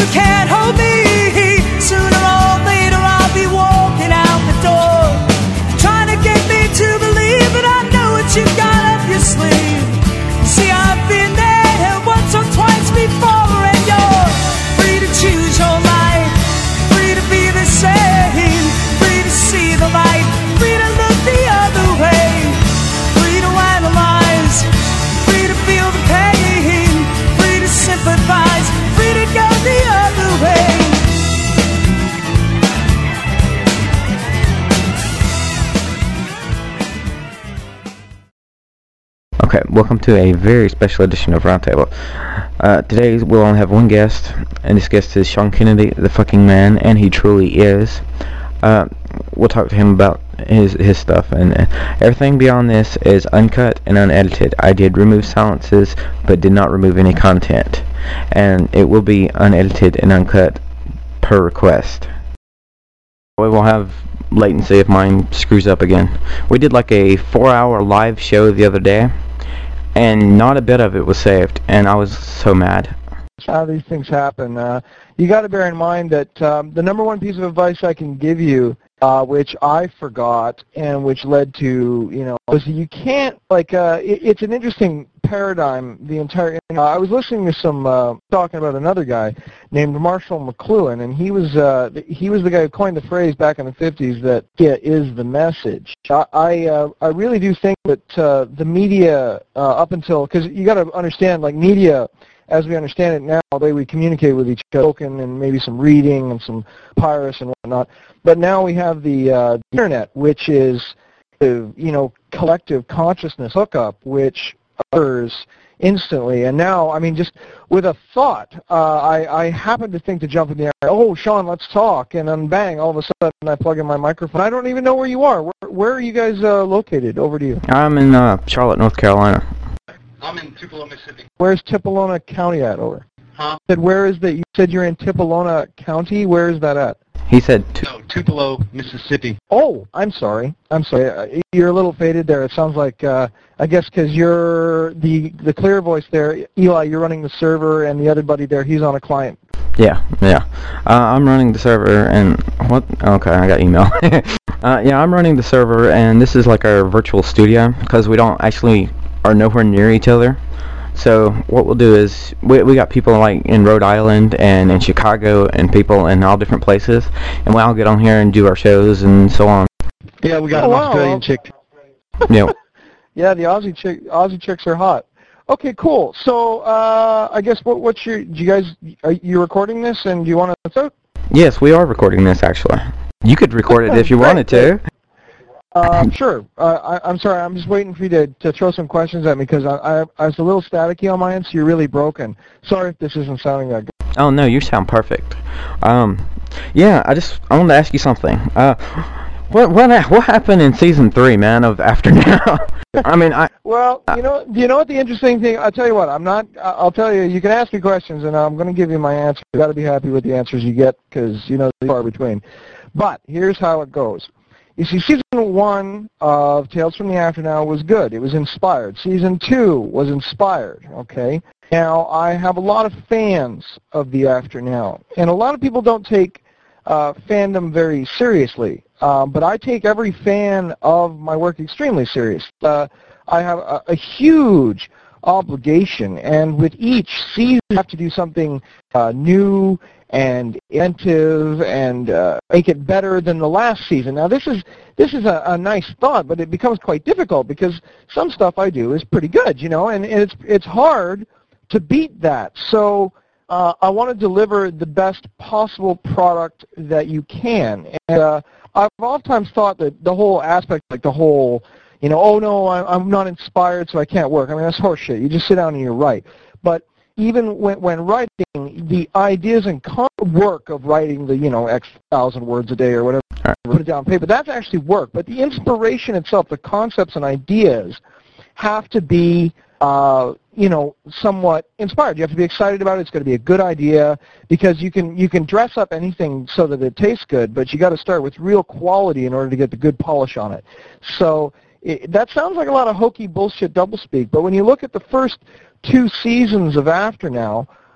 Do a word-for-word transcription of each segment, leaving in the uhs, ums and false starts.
you can't hold me. Sooner or later I'll be walking out the door, trying to get me to believe that I know what you got up your sleeve. See, I've been there once or twice before, and you're free to choose your life, free to be the same, free to see the light, free to look the other way, free to analyze, free to feel the pain, free to sympathize, free to go the other way. Okay, welcome to a very special edition of Roundtable. Uh, today we'll only have one guest, and this guest is Sean Kennedy, the fucking man, and he truly is. Uh, we'll talk to him about his his stuff, and uh, everything beyond this is uncut and unedited. I did remove silences, but did not remove any content, and it will be unedited and uncut per request. We will have latency if mine screws up again. We did like a four hour live show the other day, and not a bit of it was saved, and I was so mad. How these things happen. Uh, you got to bear in mind that um, the number one piece of advice I can give you, uh, which I forgot and which led to, you know, was you can't, like, uh, it, it's an interesting paradigm, the entire, uh, I was listening to some, uh, talking about another guy named Marshall McLuhan, and he was, uh, he was the guy who coined the phrase back in the fifties that, yeah, is the message. I, I, uh, I really do think that uh, the media, uh, up until, because you got to understand, like, media, as we understand it now, the way we communicate with each other, and maybe some reading and some papyrus and whatnot. But now we have the, uh, the internet, which is, uh, you know, collective consciousness hookup, which occurs instantly. And now, I mean, just with a thought, uh, I, I happen to think to jump in the air. Oh, Sean, let's talk, and then bang! All of a sudden, I plug in my microphone. I don't even know where you are. Where, where are you guys uh, located? Over to you. I'm in uh, Charlotte, North Carolina. I'm in Tupelo, Mississippi. Where's Tupelo County at? Over. Huh? Said where is that? You said you're in Tupelo County. Where is that at? He said tu- No, Tupelo, Mississippi. Oh, I'm sorry. I'm sorry. Uh, You're a little faded there. It sounds like, uh, I guess, because you're the the clear voice there. Eli, you're running the server, and the other buddy there, he's on a client. Yeah, yeah. Uh, I'm running the server, and what? Okay, I got email. uh, yeah, I'm running the server, and this is like our virtual studio because we don't actually are nowhere near each other. So what we'll do is we we got people like in Rhode Island and in Chicago and people in all different places, and we'll all get on here and do our shows and so on. Yeah, we got Oh, an wow. Australian chick. You know, Yeah, the Aussie chick, Aussie chicks are hot. Okay, cool. So uh, I guess what what's your? Do you guys are you recording this, and do you want to? yes, we are recording this actually. You could record it if you Great. wanted to. Um, sure. Uh, I, I'm sorry. I'm just waiting for you to, to throw some questions at me because I, I, I was a little staticky on my end, so you're really broken. Sorry if this isn't sounding that good. Oh no, you sound perfect. Um, yeah, I just I wanted to ask you something. Uh, what what what happened in season three, man, of After Now? I mean, I Well, you know, do you know what the interesting thing? I'll tell you what. I'm not. I'll tell you. You can ask me questions, and I'm going to give you my answer. You got to be happy with the answers you get because you know they're far between. But here's how it goes. You see, season one of Tales from the After Now was good. It was inspired. Season two was inspired, okay? Now, I have a lot of fans of the After Now, and a lot of people don't take uh, fandom very seriously, uh, but I take every fan of my work extremely serious. Uh, I have a, a huge obligation, and with each season I have to do something uh, new and inventive and uh, make it better than the last season. Now this is this is a, a nice thought, but it becomes quite difficult because some stuff I do is pretty good, you know, and, and it's it's hard to beat that. So uh, I want to deliver the best possible product that you can. And uh, I've oftentimes thought that the whole aspect, like the whole, you know, oh no, I'm, I'm not inspired, so I can't work. I mean, that's horseshit. You just sit down and you write. But even when, when writing, the ideas and work of writing the, you know, X thousand words a day or whatever, put it down on paper, that's actually work. But the inspiration itself, the concepts and ideas, have to be, uh, you know, somewhat inspired. You have to be excited about it. It's going to be a good idea because you can you can dress up anything so that it tastes good, but you got to start with real quality in order to get the good polish on it. So it, that sounds like a lot of hokey bullshit doublespeak, but when you look at the first two seasons of After Now,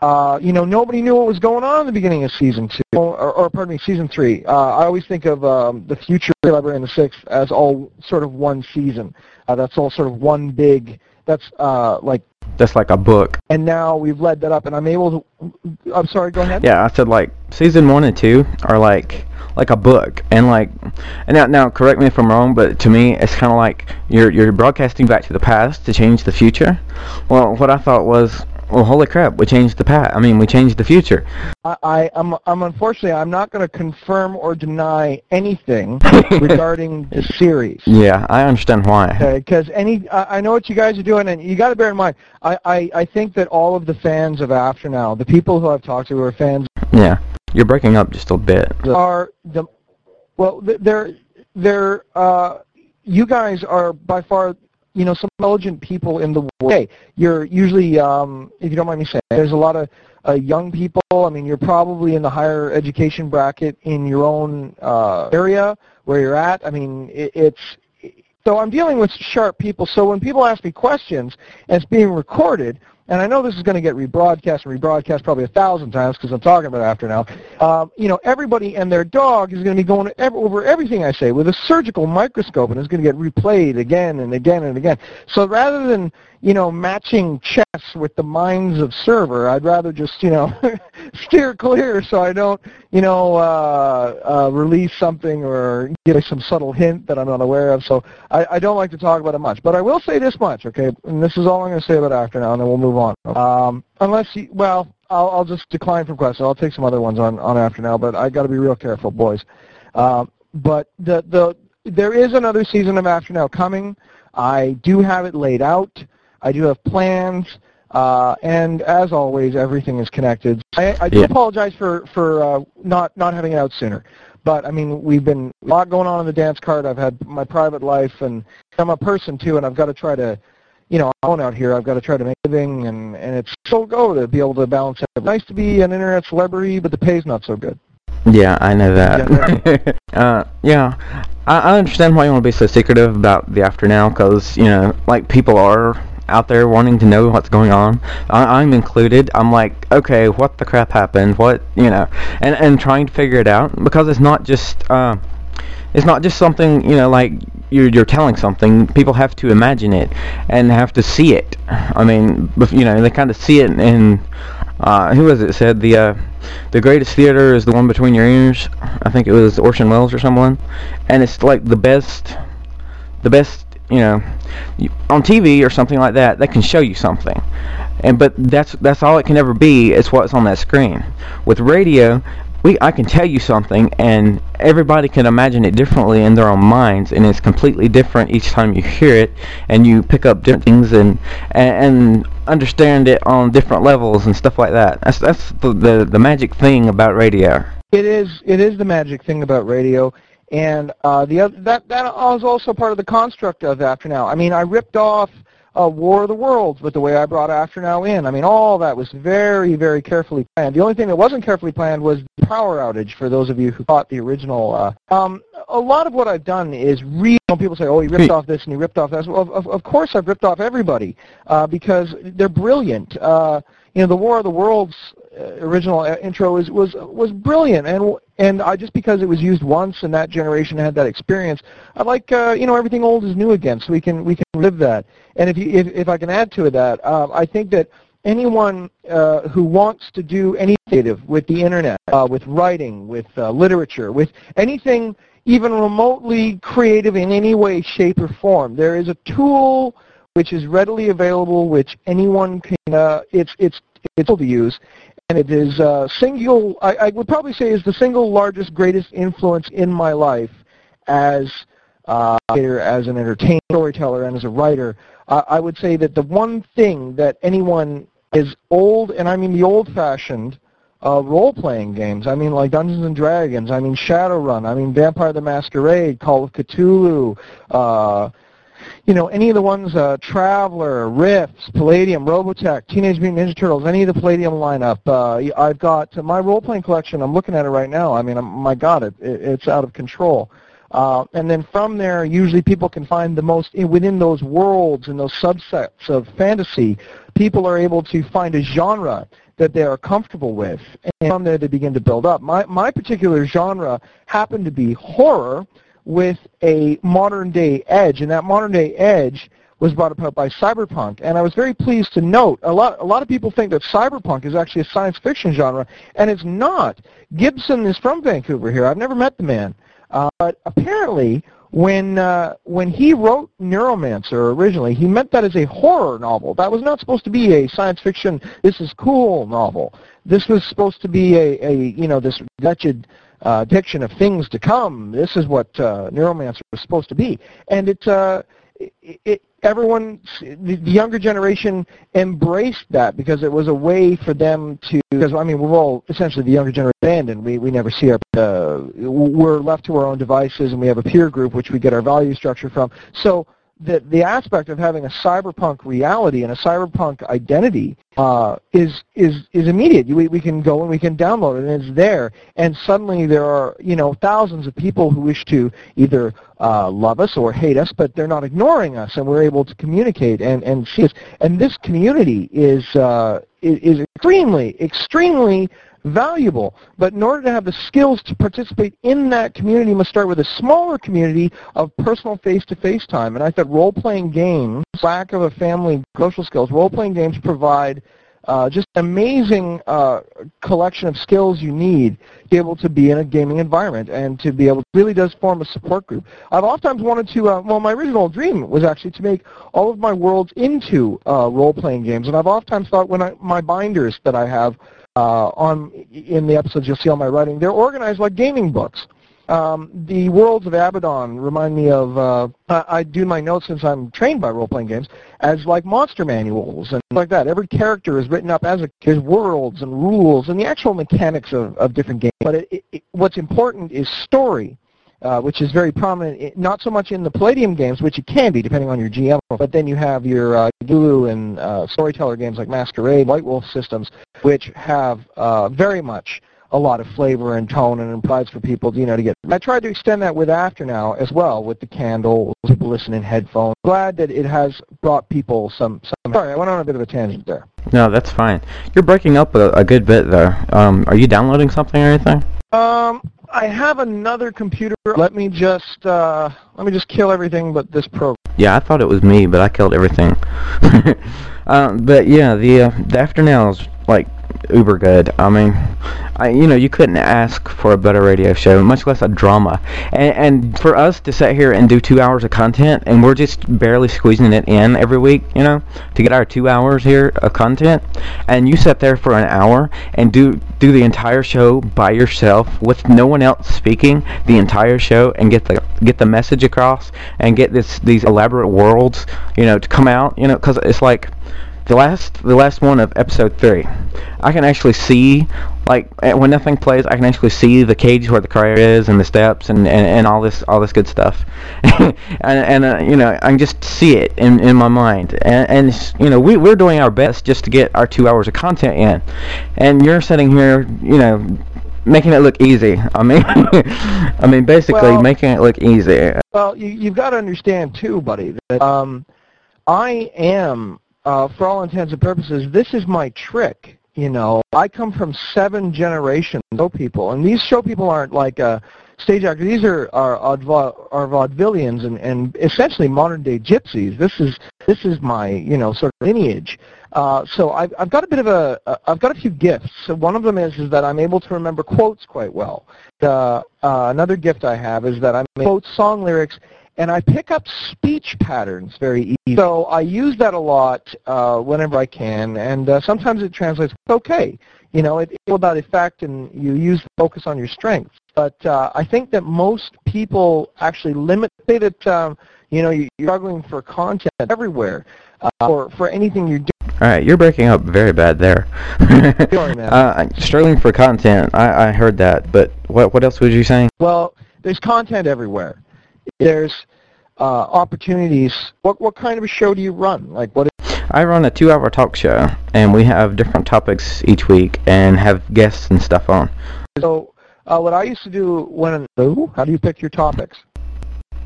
Uh, you know, nobody knew what was going on in the beginning of season two, or, or pardon me, season three. Uh, I always think of um, the future Library and the Sixth as all sort of one season. Uh, that's all sort of one big. That's uh, like. That's like a book. And now we've led that up, and I'm able to. I'm sorry. Go ahead. Yeah, I said like season one and two are like like a book, and like, and now now correct me if I'm wrong, but to me it's kind of like you're you're broadcasting back to the past to change the future. Well, what I thought was. Well, holy crap, we changed the past. I mean, we changed the future. I, I, I'm, I'm unfortunately, I'm not going to confirm or deny anything regarding the series. Yeah, I understand why. Okay, because any, I, I know what you guys are doing, and you got to bear in mind, I, I, I think that all of the fans of After Now, the people who I've talked to who are fans, yeah, you're breaking up just a bit. Are the, well, they're, they're, uh, you guys are by far. You know, some intelligent people in the world. Hey, you're usually, um, if you don't mind me saying, there's a lot of uh, young people. I mean, you're probably in the higher education bracket in your own uh, area where you're at. I mean, it, it's, so I'm dealing with sharp people. So when people ask me questions and it's being recorded, and I know this is going to get rebroadcast and rebroadcast probably a thousand times because I'm talking about After Now. Um, you know, everybody and their dog is going to be going over everything I say with a surgical microscope, and it's going to get replayed again and again and again. So rather than, you know, matching chess with the minds of server, I'd rather just, you know, steer clear so I don't, you know, uh, uh, release something or give some subtle hint that I'm not aware of. So I, I don't like to talk about it much. But I will say this much, okay, and this is all I'm going to say about After Now, and then we'll move on. Um, unless you, well, I'll, I'll just decline from questions. I'll take some other ones on, on After Now, but I got to be real careful, boys. Uh, but the the there is another season of After Now coming. I do have it laid out. I do have plans, uh, and as always, everything is connected. I, I do Yeah. apologize for for uh, not not having it out sooner. But I mean, we've been a lot going on in the dance card. I've had my private life, and I'm a person too, and I've got to try to. You know, I'm out here. I've got to try to make a living, and, and it's so go to be able to balance it. It's nice to be an internet celebrity, but the pay's not so good. Yeah, I know that. uh, yeah, I, I understand why you want to be so secretive about the After Now, because, you know, like, people are out there wanting to know what's going on. I, I'm included. I'm like, okay, what the crap happened? What, you know, and, and trying to figure it out, because it's not just, uh, it's not just something, you know, like, You're, you're telling something. People have to imagine it and have to see it. I mean, you know, they kind of see it in, uh, who was it said, the uh, the greatest theater is the one between your ears. I think it was Orson Welles or someone. And it's like the best, the best, you know, on T V or something like that, they can show you something. And but that's that's all it can ever be, is what's on that screen. With radio, We, I can tell you something, and everybody can imagine it differently in their own minds, and it's completely different each time you hear it, and you pick up different things and and, and understand it on different levels and stuff like that. That's that's the, the the magic thing about radio. It is it is the magic thing about radio, and uh, the other, that that was also part of the construct of After Now. I mean, I ripped off Uh, War of the Worlds with the way I brought After Now in. I mean, all that was very, very carefully planned. The only thing that wasn't carefully planned was the power outage, for those of you who caught the original. Uh, um, a lot of what I've done is real. When people say, oh, you ripped off this and you ripped off that. Well, of, of, of course I've ripped off everybody uh, because they're brilliant. Uh, you know, the War of the Worlds uh, original uh, intro is, was was brilliant, and and I just because it was used once and that generation had that experience, I like uh, you know, everything old is new again, so we can we can live that. And if you if, if I can add to that, uh, I think that anyone uh, who wants to do anything creative with the internet, uh, with writing, with uh, literature, with anything even remotely creative in any way, shape, or form, there is a tool which is readily available, which anyone can. Uh, it's it's it's able to use, and it is uh, single. I, I would probably say is the single largest, greatest influence in my life as uh, as an entertainer, storyteller, and as a writer. Uh, I would say that the one thing that anyone is old, and I mean the old-fashioned uh, role-playing games. I mean, like Dungeons and Dragons. I mean Shadowrun. I mean Vampire the Masquerade, Call of Cthulhu. Uh, you know, any of the ones, uh, Traveler, Rifts, Palladium, Robotech, Teenage Mutant Ninja Turtles, any of the Palladium lineup. Uh, I've got uh, my role-playing collection. I'm looking at it right now. I mean, I'm, my God, it, it, it's out of control. Uh, and then from there, usually people can find the most, within those worlds and those subsets of fantasy, people are able to find a genre that they are comfortable with, and from there they begin to build up. My, my particular genre happened to be horror with a modern-day edge, and that modern-day edge was brought about by cyberpunk. And I was very pleased to note, a lot, a lot of people think that cyberpunk is actually a science fiction genre, and it's not. Gibson is from Vancouver here. I've never met the man. Uh, but apparently, when uh, when he wrote Neuromancer originally, he meant that as a horror novel. That was not supposed to be a science fiction, this is cool novel. This was supposed to be a, a you know, this wretched uh, depiction of things to come. This is what uh, Neuromancer was supposed to be. And it, uh, it, it everyone, the younger generation embraced that because it was a way for them to, because I mean we're all essentially the younger generation abandoned. We, we never see our, uh, we're left to our own devices, and we have a peer group which we get our value structure from. So the, the aspect of having a cyberpunk reality and a cyberpunk identity uh, is, is, is immediate. We, we can go and we can download it, and it's there. And suddenly there are, you know, thousands of people who wish to either uh, love us or hate us, but they're not ignoring us, and we're able to communicate and, and see us. And this community is, uh, is, is extremely, extremely valuable. But in order to have the skills to participate in that community, you must start with a smaller community of personal face-to-face time. And I thought role-playing games, lack of a family social skills, role-playing games provide uh, just amazing uh, collection of skills you need to be able to be in a gaming environment and to be able to really does form a support group. I've oftentimes wanted to, uh, well, my original dream was actually to make all of my worlds into uh, role-playing games. And I've oftentimes thought when I, my binders that I have Uh, on in the episodes you'll see all my writing, they're organized like gaming books. Um, the worlds of Abaddon remind me of, uh, I, I do my notes since I'm trained by role-playing games, as like monster manuals and like that. Every character is written up as a, his worlds and rules and the actual mechanics of, of different games. But it, it, it, what's important is story. Uh, which is very prominent, not so much in the Palladium games, which it can be depending on your G M, but then you have your uh, Gulu and uh, storyteller games like Masquerade, White Wolf systems, which have uh, very much a lot of flavor and tone and implies for people, you know, to get. I tried to extend that with After Now as well, with the candle, people listen in headphones. Glad that it has brought people some. some sorry, I went on a bit of a tangent there. No, that's fine. You're breaking up a, a good bit there. Um, are you downloading something or anything? Um. I have another computer. Let me just uh, let me just kill everything but this program. Yeah, I thought it was me, but I killed everything. um, but yeah, the uh, the After Now is like uber good. I mean, I you know you couldn't ask for a better radio show, much less a drama. And, and for us to sit here and do two hours of content, and we're just barely squeezing it in every week, you know, to get our two hours here of content, and you sit there for an hour and do do the entire show by yourself with no one else speaking the entire show, and get the get the message across, and get this these elaborate worlds, you know, to come out, you know, because it's like. The last, the last one of episode three, I can actually see, like, when nothing plays, I can actually see the cage where the crier is, and the steps, and, and, and all this, all this good stuff, and, and uh, you know, I can just see it in, in my mind, and, and you know, we we're doing our best just to get our two hours of content in, and you're sitting here, you know, making it look easy. I mean, I mean, basically well, making it look easy. Well, you you've got to understand too, buddy, that um, I am. Uh, for all intents and purposes, this is my trick. You know, I come from seven generations of show people, and these show people aren't like uh, stage actors. These are are, are vaudevillians and, and essentially modern day gypsies. This is this is my you know sort of lineage. Uh, so I've I've got a bit of a uh, I've got a few gifts. So one of them is is that I'm able to remember quotes quite well. Uh, uh, another gift I have is that I'm able to quote song lyrics. And I pick up speech patterns very easily. So I use that a lot uh, whenever I can, and uh, sometimes it translates okay. You know, it's all about effect, and you use focus on your strengths. But uh, I think that most people actually limit, say that, um, you know, you're struggling for content everywhere, uh, or for anything you're doing. All right, you're breaking up very bad there. Sorry, man. Uh, struggling for content, I, I heard that, but what what else was you saying? Well, there's content everywhere. There's uh, opportunities. What what kind of a show do you run? Like what? Is I run a two-hour talk show, and we have different topics each week, and have guests and stuff on. So uh, what I used to do when oh, how do you pick your topics?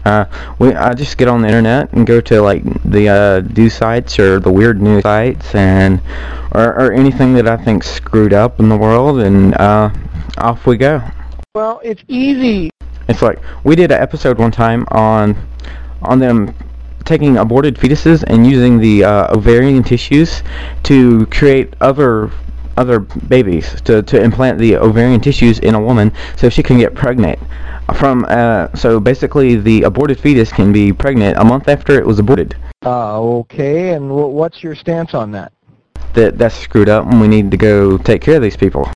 Uh, we I just get on the internet and go to like the uh, news sites or the weird news sites and or, or anything that I think screwed up in the world, and uh, off we go. Well, it's easy. It's like we did an episode one time on on them taking aborted fetuses and using the uh, ovarian tissues to create other other babies, to, to implant the ovarian tissues in a woman so she can get pregnant. From uh, so basically the aborted fetus can be pregnant a month after it was aborted. Uh, okay, and w- what's your stance on that? That that's screwed up, and we need to go take care of these people.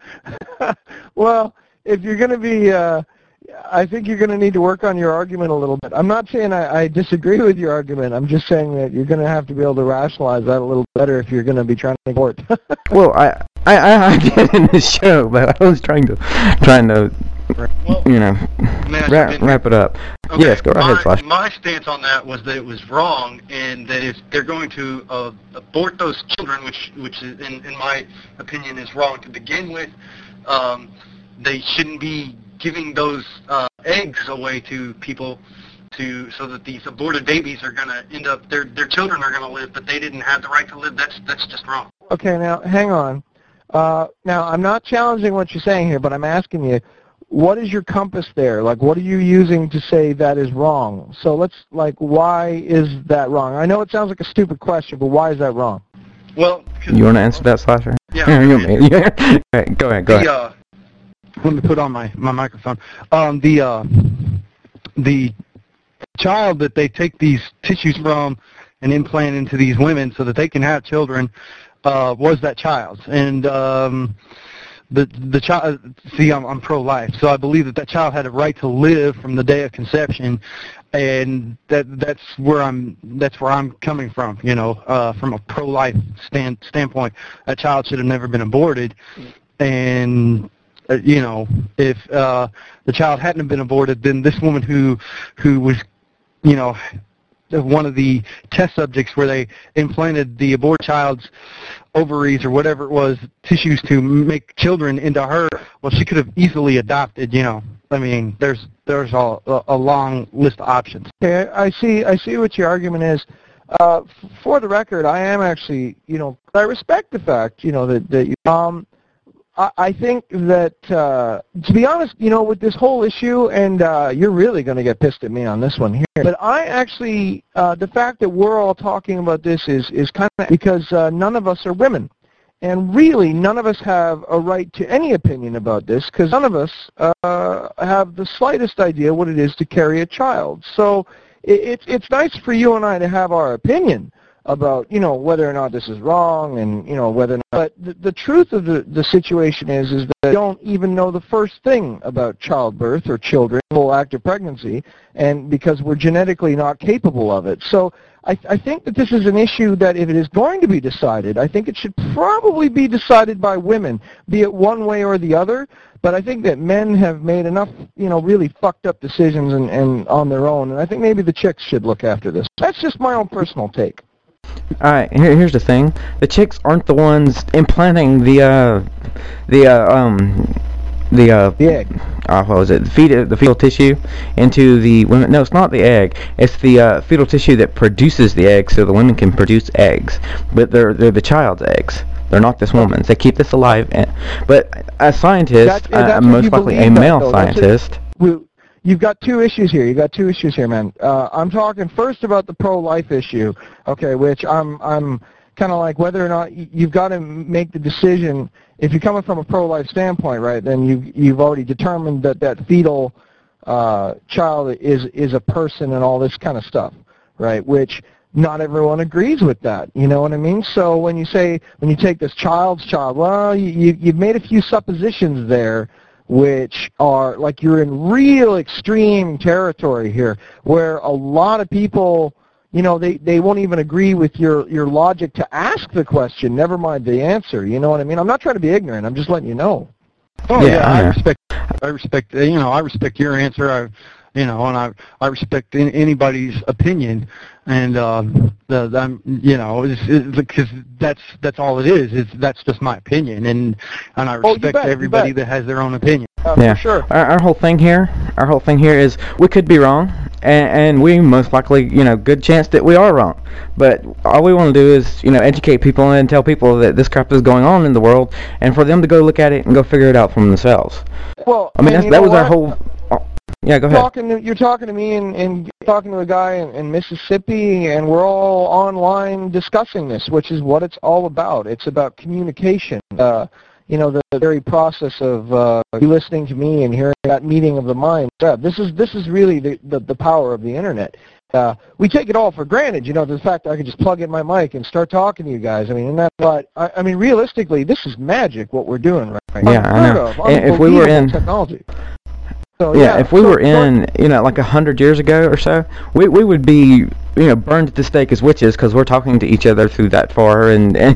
Well, if you're going to be, uh, I think you're going to need to work on your argument a little bit. I'm not saying I, I disagree with your argument. I'm just saying that you're going to have to be able to rationalize that a little better if you're going to be trying to support. Well, I, I I I did in this show, but I was trying to trying to Well, you know may I wrap, jump in? wrap it up. Okay, Yes, go my, ahead, Slash. My stance on that was that it was wrong, and that if they're going to uh, abort those children, which which is, in, in my opinion is wrong to begin with, um, they shouldn't be giving those uh, eggs away to people to so that these aborted babies are going to end up their their children are going to live, but they didn't have the right to live. That's that's just wrong. Okay, now hang on. Uh, now I'm not challenging what you're saying here, but I'm asking you, what is your compass there? Like, what are you using to say that is wrong? So let's, like, why is that wrong? I know it sounds like a stupid question, but why is that wrong? Well, You want to answer that, Slasher? Yeah. you want me- yeah. Go ahead. Go ahead. Go ahead. the, uh, let me put on my, my microphone. Um, the uh, the child that they take these tissues from and implant into these women so that they can have children uh, was that child's. And um, the the child. See, I'm, I'm pro-life, so I believe that that child had a right to live from the day of conception, and that that's where I'm that's where I'm coming from. You know, uh, from a pro-life stand standpoint, that child should have never been aborted, and uh, you know, if uh, the child hadn't been aborted, then this woman who who was, you know, one of the test subjects where they implanted the aborted child's ovaries or whatever it was, tissues to make children into her, well, she could have easily adopted, you know. I mean, there's there's a, a long list of options. Okay, I see. I see what your argument is. Uh, f- for the record, I am actually, you know, I respect the fact, you know, that that you. Um, I, I think that, uh, to be honest, you know, with this whole issue, and uh, you're really going to get pissed at me on this one here. But I actually, uh, the fact that we're all talking about this is is kind of because uh, none of us are women. And really, none of us have a right to any opinion about this because none of us uh, have the slightest idea what it is to carry a child. So it, it's it's nice for you and I to have our opinion about, you know, whether or not this is wrong and, you know, whether or not. But the, the truth of the, the situation is is that we don't even know the first thing about childbirth or children, full active pregnancy, and because we're genetically not capable of it. So I, I think that this is an issue that if it is going to be decided, I think it should probably be decided by women, be it one way or the other. But I think that men have made enough, you know, really fucked up decisions and, and on their own, and I think maybe the chicks should look after this. That's just my own personal take. Alright, here, here's the thing. The chicks aren't the ones implanting the, uh, the, uh, um, the, uh, The egg. Uh, what was it? The, fetal, the fetal tissue into the women. No, it's not the egg. It's the, uh, fetal tissue that produces the egg so the women can produce eggs. But they're, they're the child's eggs. They're not this woman's. They keep this alive. And, but a scientist, That- that's uh, what most you likely a believe that, male though. That's it. scientist. We, you've got two issues here. You've got two issues here, man. Uh, I'm talking first about the pro-life issue, okay, which I'm I'm kind of like whether or not y- you've got to make the decision. If you're coming from a pro-life standpoint, right, then you've you've already determined that that fetal uh, child is is a person and all this kind of stuff, right? Which not everyone agrees with that. You know what I mean? So when you say when you take this child's child, well, you, you you've made a few suppositions there, which are like you're in real extreme territory here, where a lot of people, you know, they, they won't even agree with your, your logic to ask the question, never mind the answer. You know what I mean? I'm not trying to be ignorant. I'm just letting you know. Oh Yeah, yeah, I I know. respect. I respect. You know, I respect your answer. I, you know, and I I respect an- anybody's opinion, and um, the, the I'm, you know, it's, it's, because that's that's all it is. It's that's just my opinion, and and I Oh, you respect bet, you everybody bet. that has their own opinion. Uh, Yeah. For sure. Our, our whole thing here, our whole thing here is we could be wrong, and, and we most likely, you know, good chance that we are wrong. But all we want to do is, you know, educate people and tell people that this crap is going on in the world, and for them to go look at it and go figure it out for themselves. Well, I mean, that's, that was what? our whole. Oh, yeah, go ahead. Talking to, you're talking to me and, and talking to a guy in, in Mississippi, and we're all online discussing this, which is what it's all about. It's about communication. Uh, you know, the, the very process of uh, you listening to me and hearing that meeting of the minds. Yeah, this is this is really the, the, the power of the internet. Uh, we take it all for granted, you know, the fact that I can just plug in my mic and start talking to you guys. I mean, and that, but I, I mean, realistically, this is magic what we're doing right now. Yeah, I know. Of, if we were in technology. So, yeah, yeah, if we so, were in, you know, like a hundred years ago or so, we we would be, you know, burned at the stake as witches because we're talking to each other through that far, and. and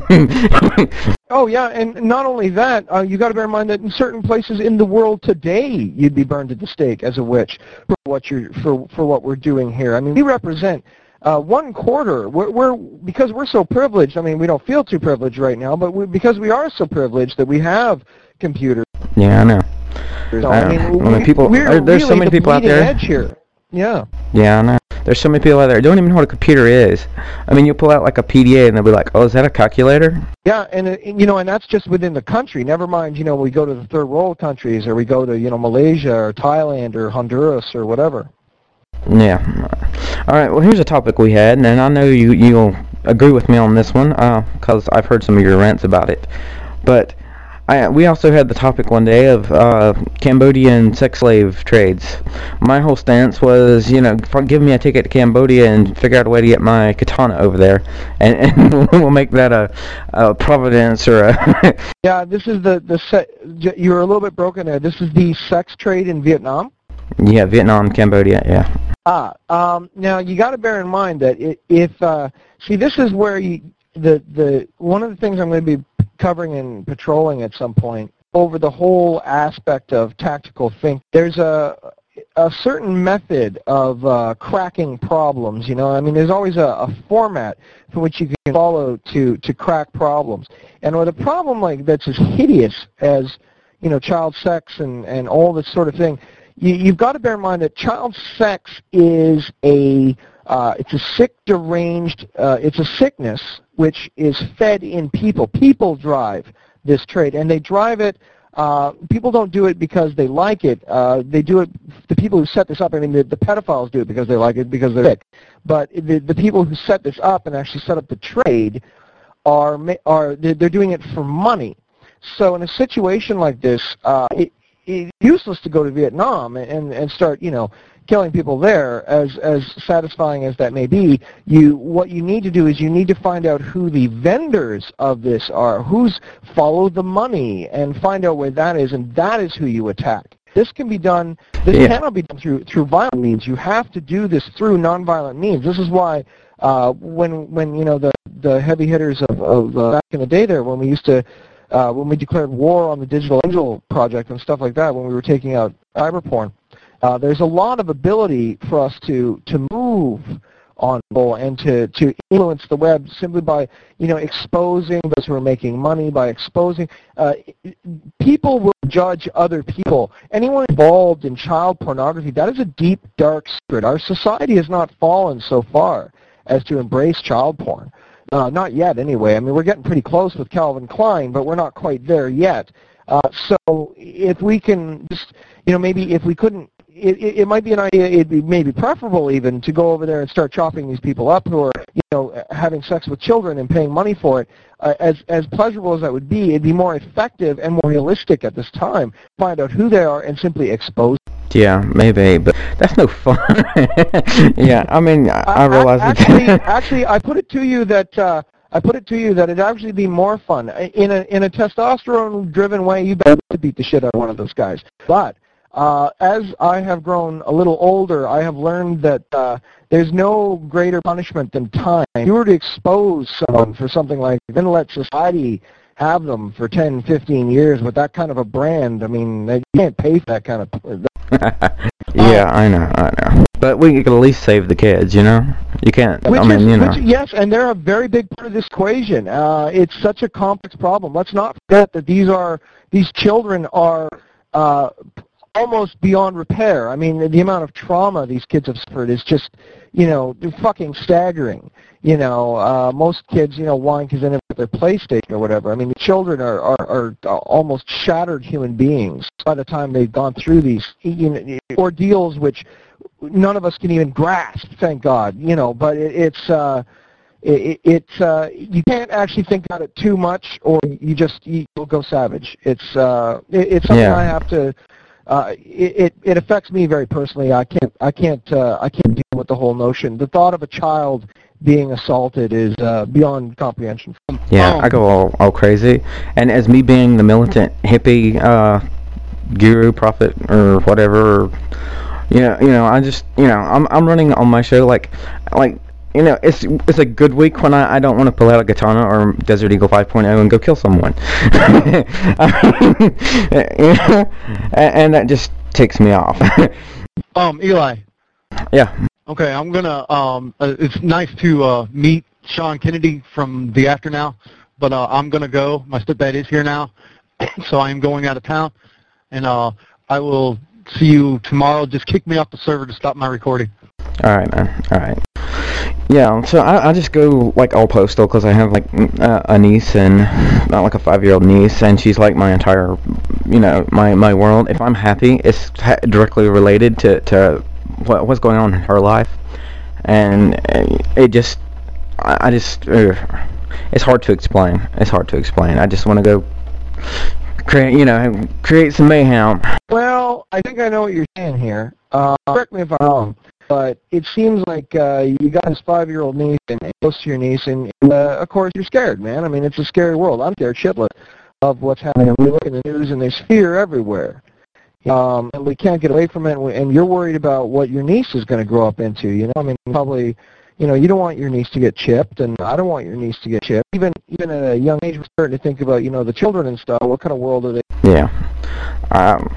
oh yeah, and not only that, uh, you got to bear in mind that in certain places in the world today, you'd be burned at the stake as a witch for what you're for for what we're doing here. I mean, we represent. Uh, one quarter, we're, we're, because we're so privileged, I mean, we don't feel too privileged right now, but we, because we are so privileged that we have computers. Yeah, I know. So, I, I mean, I we, mean people, we're there's really so many the people out bleeding there. edge here. Yeah. Yeah, I know. There's so many people out there who don't even know what a computer is. I mean, you pull out like a P D A and they'll be like, oh, is that a calculator? Yeah, and, uh, you know, and that's just within the country. Never mind, you know, we go to the third world countries, or we go to, you know, Malaysia or Thailand or Honduras or whatever. Yeah. All right. Well, here's a topic we had, and I know you you'll agree with me on this one because uh, I've heard some of your rants about it. But I we also had the topic one day of uh, Cambodian sex slave trades. My whole stance was, you know, give me a ticket to Cambodia and figure out a way to get my katana over there, and, and we'll make that a, a Providence or a. Yeah, this is the the se- you were a little bit broken there. This is the sex trade in Vietnam. Yeah, Vietnam, Cambodia, yeah. Ah, um, now you got to bear in mind that it, if uh, see, this is where you the the one of the things I'm going to be covering and patrolling at some point over the whole aspect of tactical think. There's a a certain method of uh, cracking problems. You know, I mean, there's always a, a format for which you can follow to to crack problems. And with a problem like that's as hideous as, you know, child sex and and all this sort of thing. You, you've got to bear in mind that child sex is a uh, it's a sick, deranged, uh, it's a sickness which is fed in people. People drive this trade, and they drive it. Uh, people don't do it because they like it. Uh, they do it. The people who set this up. I mean, the, the pedophiles do it because they like it because they're sick. But the the people who set this up and actually set up the trade are are they're, they're doing it for money. So in a situation like this, uh, it, it's useless to go to Vietnam and, and start, you know, killing people there, as as satisfying as that may be. You what you need to do is you need to find out who the vendors of this are, who's followed the money, and find out where that is, and that is who you attack. This can be done. This yeah. cannot be done through through violent means. You have to do this through nonviolent means. This is why uh, when when you know the the heavy hitters of, of uh, back in the day there, when we used to. Uh, when we declared war on the Digital Angel Project and stuff like that, when we were taking out cyber porn, uh, there's a lot of ability for us to to move on and to to influence the web simply by, you know, exposing those who are making money, by exposing. Uh, people will judge other people. Anyone involved in child pornography, that is a deep, dark secret. Our society has not fallen so far as to embrace child porn. Uh, not yet, anyway. I mean, we're getting pretty close with Calvin Klein, but we're not quite there yet. Uh, so if we can just, you know, maybe if we couldn't, it, it, it might be an idea, it'd be maybe preferable even to go over there and start chopping these people up who are, you know, having sex with children and paying money for it. Uh, as, as pleasurable as that would be, it'd be more effective and more realistic at this time. Find out who they are and simply expose them. Yeah, maybe, but that's no fun. Yeah, I mean, I, I realize actually, actually, I put it to you that uh, I put it to you that it'd actually be more fun in a in a testosterone-driven way. You better to beat the shit out of one of those guys. But uh, as I have grown a little older, I have learned that uh, there's no greater punishment than time. If you were to expose someone for something like, then let society have them for ten, fifteen years with that kind of a brand. I mean, you can't pay for that kind of. Yeah, I know, I know. But we can at least save the kids, you know? You can't, which I mean, is, you know. Which, yes, and they're a very big part of this equation. Uh, it's such a complex problem. Let's not forget that these are, these children are uh, almost beyond repair. I mean, the, the amount of trauma these kids have suffered is just, you know, fucking staggering. You know, uh, most kids, you know, whine because they never get their PlayStation or whatever. I mean, the children are, are, are almost shattered human beings by the time they've gone through these, you know, ordeals which none of us can even grasp, thank God, you know, but it, it's, uh, it, it's, uh, you can't actually think about it too much or you just, you'll go savage. It's, uh, it, it's something Yeah. I have to, uh, it, it, it affects me very personally. I can't, I can't, uh, I can't deal with the whole notion. The thought of a child being assaulted is, uh, beyond comprehension. Yeah, Um, I go all, all crazy. And as me being the militant hippie, uh, guru, prophet, or whatever, you know, you know, I just, you know, I'm I'm running on my show like, like, you know, it's it's a good week when I, I don't want to pull out a katana or Desert Eagle five point oh and go kill someone. I mean, you know, and, and that just ticks me off. Um, Eli. Yeah. Okay, I'm gonna. Um, uh, it's nice to uh, meet Sean Kennedy from the After Now, but uh, I'm gonna go. My stepdad is here now, so I am going out of town, and uh, I will see you tomorrow. Just kick me off the server to stop my recording. All right, man. All right. Yeah, so I, I just go like all postal because I have like uh, a niece and not like a five-year-old niece, and she's like my entire, you know, my my world. If I'm happy, it's ha- directly related to to what what's going on in her life, and it just I, I just uh, it's hard to explain. It's hard to explain. I just want to go create, you know, create some mayhem. Well, I think I know what you're saying here. Uh, correct me if I'm wrong, but it seems like uh, you got this five-year-old niece and close to your niece, and uh, of course you're scared, man. I mean, it's a scary world. I'm scared shitless of what's happening. We look in the news, and there's fear everywhere, um, and we can't get away from it. And, we, and you're worried about what your niece is going to grow up into. You know, I mean, probably, you know, you don't want your niece to get chipped, and I don't want your niece to get chipped. Even even at a young age, we're starting to think about, you know, the children and stuff. What kind of world are they? Yeah. Um,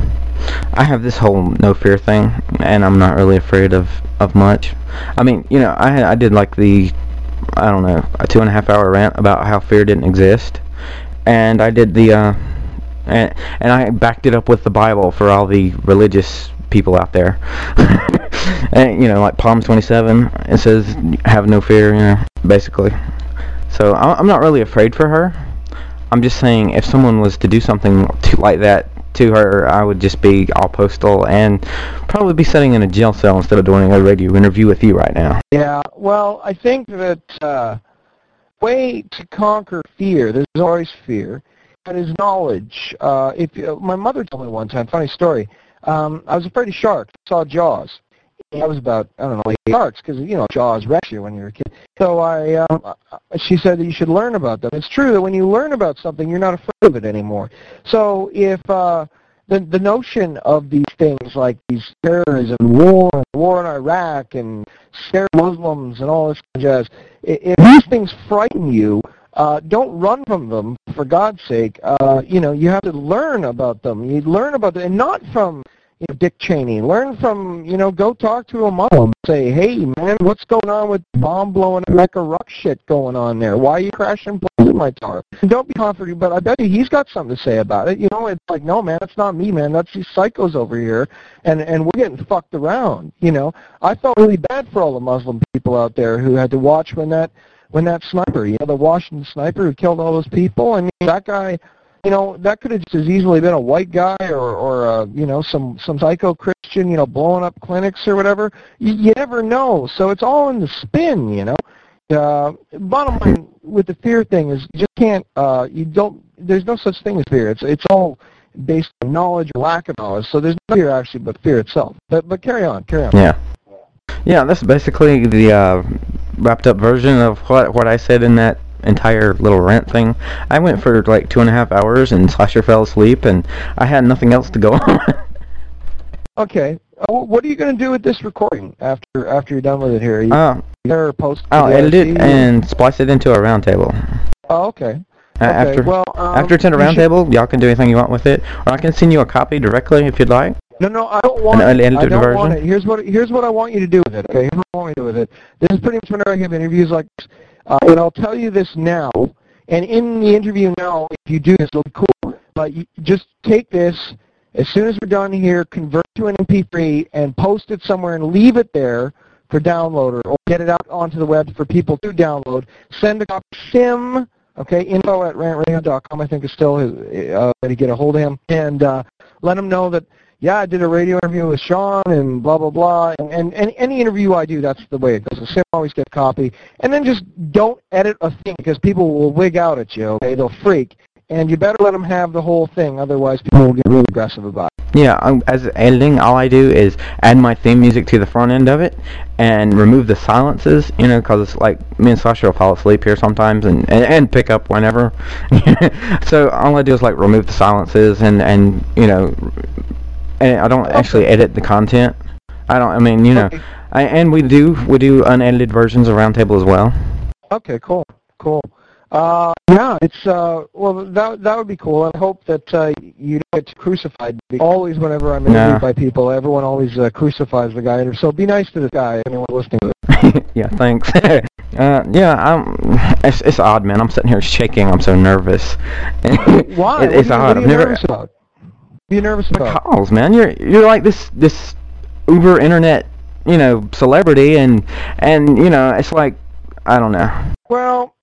I have this whole no fear thing, and I'm not really afraid of, of much. I mean, you know, I I did like the, I don't know, a two and a half hour rant about how fear didn't exist, and I did the, uh, and, and I backed it up with the Bible for all the religious people out there. And, you know, like Psalm twenty-seven, it says, have no fear, you know, basically. So I'm not really afraid for her. I'm just saying if someone was to do something to, like that to her, I would just be all postal and probably be sitting in a jail cell instead of doing a radio interview with you right now. Yeah, well, I think that uh, way to conquer fear, there's always fear, that is knowledge. Uh, if uh, my mother told me one time, funny story, um, I was afraid of sharks. I saw Jaws. I was about, I don't know, like sharks, because, you know, Jaws wrecks you when you're a kid. So I, um, she said that you should learn about them. It's true that when you learn about something, you're not afraid of it anymore. So if uh, the the notion of these things like these terrorism, war, war in Iraq, and scare Muslims and all this kind of jazz, if these things frighten you, uh, don't run from them, for God's sake. Uh, you know, you have to learn about them. You learn about them, and not from, you know, Dick Cheney. Learn from, you know, go talk to a Muslim. Say, hey, man, what's going on with bomb blowing up, Mecca rock shit going on there? Why are you crashing planes in my tower? And don't be confident, but I bet you he's got something to say about it. You know, it's like, no, man, that's not me, man. That's these psychos over here, and and we're getting fucked around. You know, I felt really bad for all the Muslim people out there who had to watch when that when that sniper, you know, the Washington sniper who killed all those people. I mean, that guy. You know, that could have just as easily been a white guy or, or uh, you know, some, some psycho Christian, you know, blowing up clinics or whatever. You, you never know. So it's all in the spin, you know. Uh, bottom line with the fear thing is you just can't, uh, you don't, there's no such thing as fear. It's it's all based on knowledge or lack of knowledge. So there's no fear actually but fear itself. But, but carry on, carry on. Yeah. Yeah, that's basically the uh, wrapped up version of what, what I said in that entire little rant thing. I went for like two and a half hours and Slasher fell asleep and I had nothing else to go on. Okay. Uh, what are you going to do with this recording after after you're done with it here? Are you Uh, gonna post I'll the edit it I C? and splice it into a roundtable. Oh, okay. Uh, Okay, after well, um, after it's in a you should- roundtable, y'all can do anything you want with it, or I can send you a copy directly if you'd like. No, no, I don't want An it. I unedited don't version? want it. Here's what here's what I want you to do with it. Okay, here's what I want you to do with it. This is pretty much whenever I give interviews like this, uh, and I'll tell you this now. And in the interview now, if you do this, it'll be cool. But you just take this, As soon as we're done here, convert to an M P three and post it somewhere and leave it there for download, or get it out onto the web for people to download. Send a copy sim, okay, info at rant radio dot com, I think is still his, uh, to get a hold of him, and uh, let him know that, yeah, I did a radio interview with Sean and blah, blah, blah, and, and, and any interview I do, that's the way it goes. The sim always get a copy, and then just don't edit a thing, because people will wig out at you, okay, they'll freak, and you better let them have the whole thing, otherwise people will get really aggressive about it. Yeah, um, as editing, all I do is add my theme music to the front end of it and remove the silences, you know, because it's like me and Sasha will fall asleep here sometimes and, and, and pick up whenever. So all I do is like remove the silences and, and you know, and I don't actually edit the content. I don't, I mean, you know, Okay. I, and we do, we do unedited versions of Roundtable as well. Okay, cool, cool. Uh, yeah, it's, uh, well, that, that would be cool. I hope that uh, you don't get crucified. Always, whenever I'm interviewed Nah. by people, everyone always uh, crucifies the guy. So be nice to this guy, anyone listening to it. Yeah, thanks. uh, yeah, I'm, it's, it's odd, man. I'm sitting here shaking. I'm so nervous. Why? It, it's what are you, odd. what are I've you never... nervous about? What are you nervous about? calls, man. You're you're like this this uber internet, you know, celebrity, and and you know, it's like, I don't know. Well,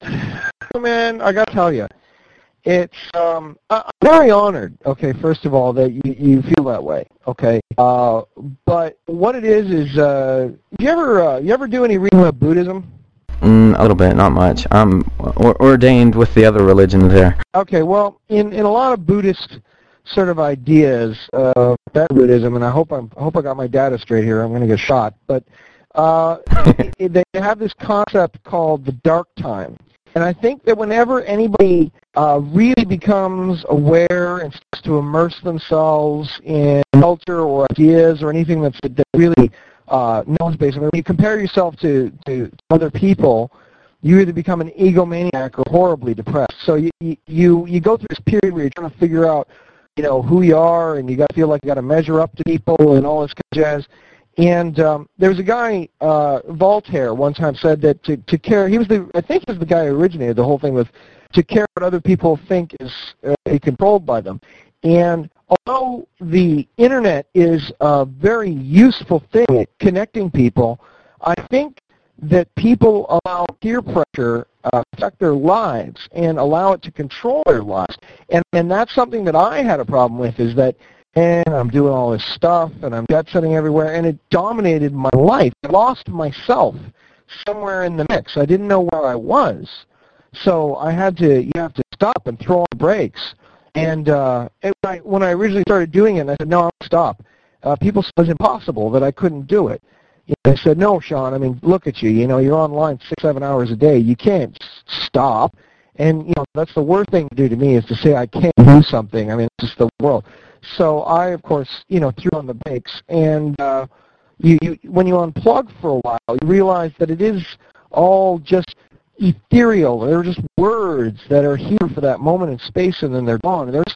man, I gotta tell you, it's um, I- I'm very honored. Okay, first of all, that you you feel that way. Okay, uh, but what it is is, uh, you ever uh, you ever do any reading about Buddhism? Mm, a little bit, not much. I'm or, ordained with the other religions there. Okay, well, in in a lot of Buddhist sort of ideas, uh, that Buddhism, and I hope I'm I hope I got my data straight here. I'm going to get shot, but uh, it, they have this concept called the dark time. And I think that whenever anybody uh, really becomes aware and starts to immerse themselves in culture or ideas or anything that's that really uh, knowledge-based, I mean, when you compare yourself to, to other people, you either become an egomaniac or horribly depressed. So you, you, you go through this period where you're trying to figure out, you know, who you are, and you got to feel like you got to measure up to people and all this kind of jazz. And um, there was a guy, uh, Voltaire, one time said that to, to care, he was the, I think he was the guy who originated the whole thing with, to care what other people think is uh, controlled by them. And although the internet is a very useful thing at connecting people, I think that people allow peer pressure uh, affect their lives and allow it to control their lives. And, and that's something that I had a problem with, is that, and I'm doing all this stuff, and I'm jet-setting everywhere, and it dominated my life. I lost myself somewhere in the mix. I didn't know where I was. So I had to, you have to stop and throw on the brakes. And uh, it, when, I, when I originally started doing it, I said, no, I'll stop. Uh, people said it was impossible, that I couldn't do it. You know, they said, no, Sean, I mean, look at you. You know, you're online six, seven hours a day. You can't stop. And, you know, that's the worst thing to do to me, is to say I can't do something. I mean, it's just the world. So I, of course, you know, threw on the brakes, and uh, you, you, when you unplug for a while, you realize that it is all just ethereal. They're just words that are here for that moment in space, and then they're gone. There's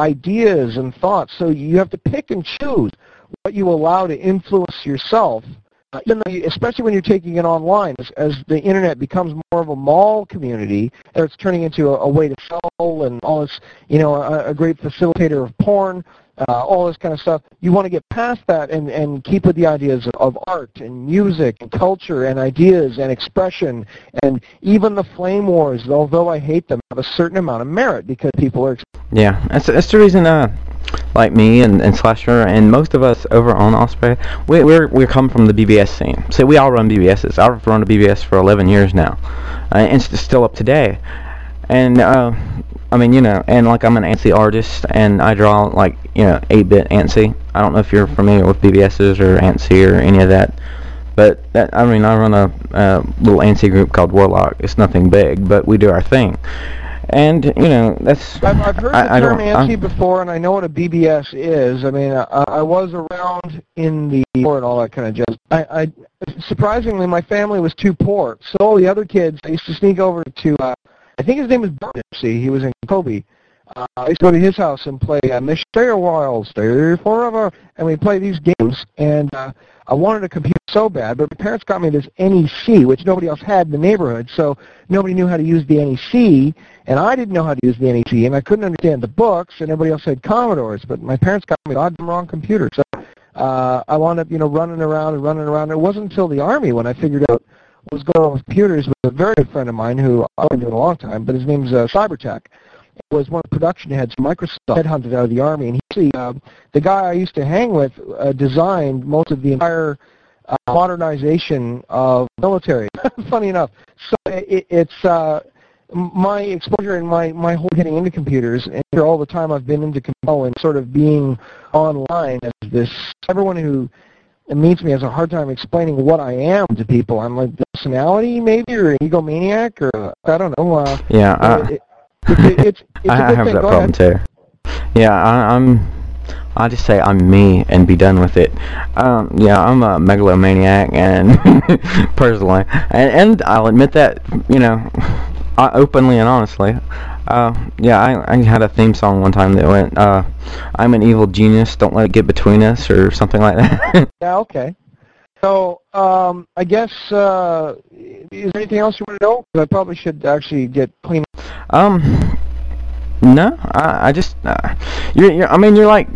ideas and thoughts, so you have to pick and choose what you allow to influence yourself. Uh, even though you, especially when you're taking it online, as, as the internet becomes more of a mall community, and it's turning into a, a way to sell and all this, you know, a, a great facilitator of porn, uh, all this kind of stuff. You want to get past that and, and keep with the ideas of, of art and music and culture and ideas and expression, and even the flame wars, although I hate them, have a certain amount of merit because people are... Yeah, that's, that's the reason, uh, like me and, and Slasher and most of us over on Osprey, we, we're we come from the B B S scene. So we all run B B Ss. I've run a B B S for eleven years now, uh, and it's still up today. And uh, I mean, you know, and like I'm an ANSI artist, and I draw like, you know, eight bit ANSI. I don't know if you're familiar with B B Ss or ANSI or any of that, but that, I mean, I run a, a little ANSI group called Warlock. It's nothing big, but we do our thing. And, you know, that's... I've, I've heard I, the I term don't, ANSI I, before, and I know what a B B S is. I mean, I, I was around in the war and all that kind of jazz. I, I, surprisingly, my family was too poor. So all the other kids, I used to sneak over to, uh, I think his name was Bernard. See, he was in Kobe. Uh, I used to go to his house and play uh, Miss Stay a While, Stay Forever, and we play these games, and uh, I wanted a computer so bad, but my parents got me this N E C, which nobody else had in the neighborhood, so nobody knew how to use the N E C, and I didn't know how to use the N E C, and I couldn't understand the books, and everybody else had Commodores, but my parents got me a goddamn wrong computer, so uh, I wound up, you know, running around and running around. It wasn't until the Army when I figured out what was going on with computers with a very good friend of mine who I've been doing a long time, but his name's uh, Cybertech. It was one of the production heads from Microsoft, headhunted out of the Army, and he's the, uh, the guy I used to hang with uh, designed most of the entire uh, modernization of military. Funny enough. So it, it's uh, my exposure and my, my whole getting into computers, and for all the time I've been into computer and sort of being online as this, everyone who meets me has a hard time explaining what I am to people. I'm like a personality maybe, or an egomaniac, or I don't know. Uh, yeah, I, it, it, it, it's, it's I a good have thing. that Go problem ahead. too. Yeah, I, I'm. I just say I'm me and be done with it. Um, yeah, I'm a megalomaniac, and personally, and, and I'll admit that, you know, openly and honestly. Uh, yeah, I, I had a theme song one time that went, uh, "I'm an evil genius, don't let it get between us," or something like that. Yeah, okay. So, um, I guess, uh, is there anything else you want to know? 'Cause I probably should actually get clean. Um, no, I, I just, uh, you're, you're, I mean, you're like,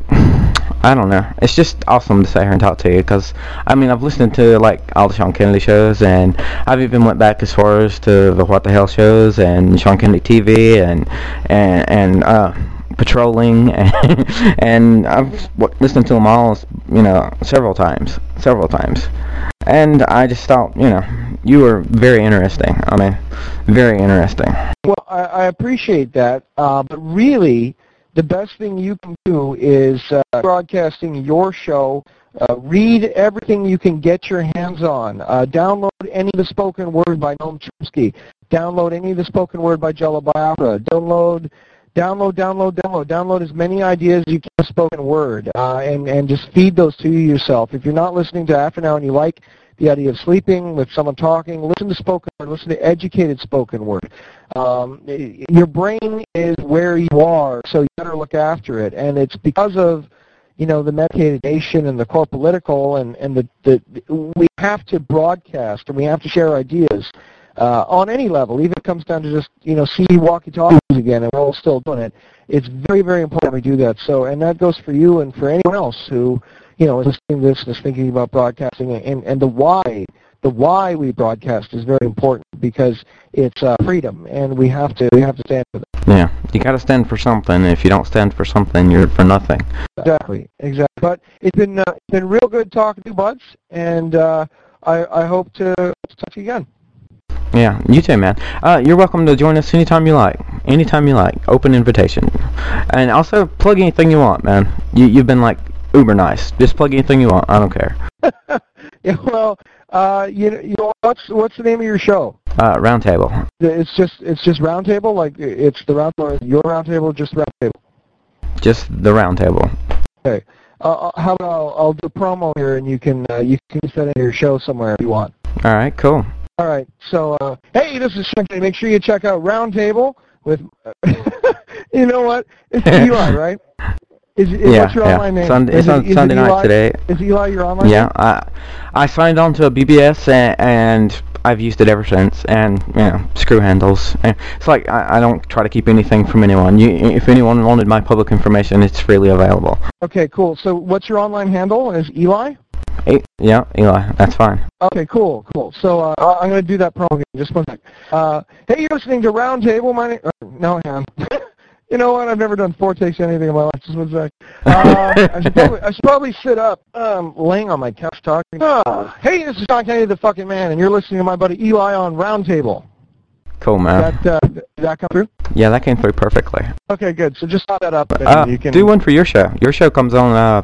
I don't know. It's just awesome to sit here and talk to you, because, I mean, I've listened to, like, all the Sean Kennedy shows, and I've even went back as far as to the What the Hell shows, and Sean Kennedy T V, and, and, and, uh, patrolling, and, and I've listened to them all, you know, several times, several times, and I just thought, you know, you were very interesting. I mean, very interesting. Well, I, I appreciate that, uh, but really, the best thing you can do is uh, broadcasting your show. Uh, read everything you can get your hands on. Uh, download any of the spoken word by Noam Chomsky. Download any of the spoken word by Jello Biafra. Download, download, download, download. Download as many ideas as you can spoken word, uh, and, and just feed those to you yourself. If you're not listening to After Now and you like the idea of sleeping with someone talking, listen to spoken word, listen to educated spoken word. Um, your brain is where you are, so you better look after it. And it's because of, you know, the medication and the core political, and, and the, the, we have to broadcast and we have to share ideas uh, on any level, even if it comes down to just, you know, see walkie-talkies again, and we're all still doing it. It's very, very important we do that. So, and that goes for you and for anyone else who, you know, is listening to this and is thinking about broadcasting, and, and the why, the why we broadcast is very important, because it's uh, freedom, and we have to we have to stand for that. Yeah, you got to stand for something. If you don't stand for something, you're for nothing. Exactly, exactly. But it's been uh, it's been real good talking to you, buds, and uh, I I hope to talk to you again. Yeah, you too, man. Uh, you're welcome to join us anytime you like. Anytime you like. Open invitation. And also, plug anything you want, man. You you've been like uber nice. Just plug anything you want. I don't care. Yeah, well, uh, you know, you know, what's what's the name of your show? Uh, Roundtable. It's just it's just Roundtable, like it's the round or your Roundtable, just Roundtable. Just the Roundtable. Okay. Uh, how about I'll, I'll do a promo here, and you can uh, you can set in your show somewhere if you want. All right, cool. All right, so uh, hey, this is Sean. Make sure you check out Roundtable with. Uh, you know what? It's Eli, right? Is, is yeah, what's your yeah. online name? Sunday, is it's it, on is Sunday night Eli? today. Is Eli your online yeah, name? I I signed on to a B B S and, and I've used it ever since. And you know, screw handles. And it's like I, I don't try to keep anything from anyone. You, if anyone wanted my public information, it's freely available. Okay, cool. So what's your online handle? Is Eli? Hey, yeah, Eli. That's fine. Okay, cool, cool. So uh, I'm going to do that promo again. Just one sec. Uh, hey, you're listening to Roundtable. My name. Uh, no, hang on. You know what? I've never done four takes of anything in my life. Just one sec. Uh, I, should probably, I should probably sit up, um, laying on my couch talking. Uh, hey, this is Sean Kennedy, the fucking man, and you're listening to my buddy Eli on Roundtable. Cool, man. That, uh, did that come through? Yeah, that came through perfectly. Okay, good. So just stop that up. And Uh, you can do one for your show. Your show comes on uh,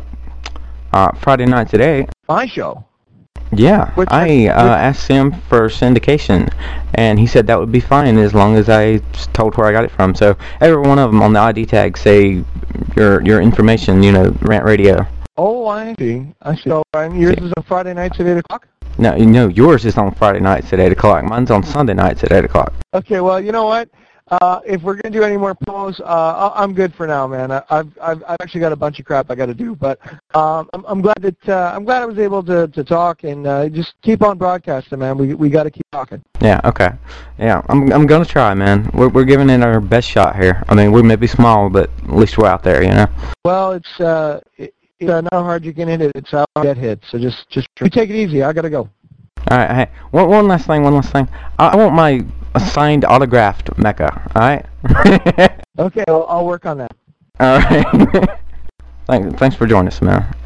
uh, Friday night today. My show. Yeah, Which- I uh, which- asked him for syndication, and he said that would be fine as long as I told where I got it from. So every one of them on the I D tag say your your information, you know, Rant Radio. Oh, I see. I see. So and yours is on Friday nights at eight o'clock? No, you know, yours is on Friday nights at eight o'clock. Mine's on Sunday nights at eight o'clock. Okay, well, you know what? Uh, if we're gonna do any more polls, uh, I- I'm good for now, man. I- I've I've I've actually got a bunch of crap I got to do, but um, I'm I'm glad that uh, I'm glad I was able to to talk and uh, just keep on broadcasting, man. We we got to keep talking. Yeah. Okay. Yeah. I'm I'm gonna try, man. We're we're giving it our best shot here. I mean, we may be small, but at least we're out there, you know. Well, it's uh, it, it's uh, not how hard you can hit it. It's how you get hit. So just just you take it easy. I gotta go. All right. Hey, one one last thing. One last thing. I, I want my signed autographed Mecca. All right. Okay, I'll, I'll work on that. All right. Thanks. Thanks for joining us, man.